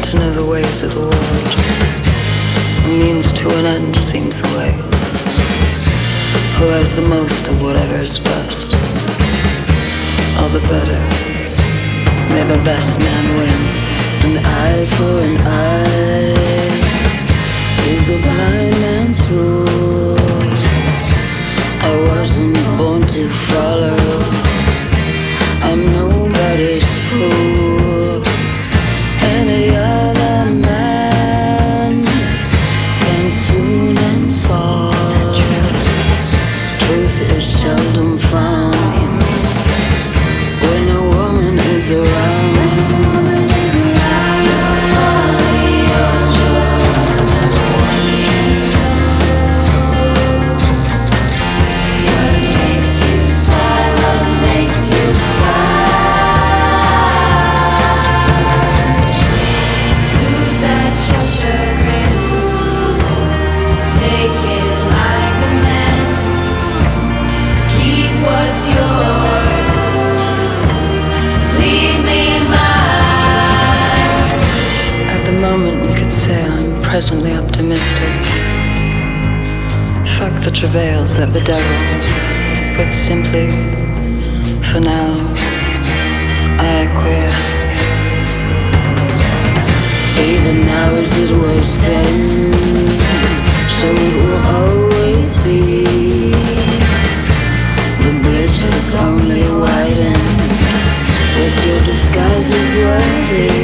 to know the ways of the world. A means to an end seems the way. Who has the most of whatever is best? All the better. May the best man win. An eye for an eye is a blind man's rule. I wasn't born to follow. I'm nobody's fool. Any other man can soon and solve. Truth is seldom found when a woman is around. Presently optimistic. Fuck the travails that bedevil, but simply, for now, I acquiesce. Even now as it was then, so it will always be. The bridge has only widened. Yes, your disguise is worthy.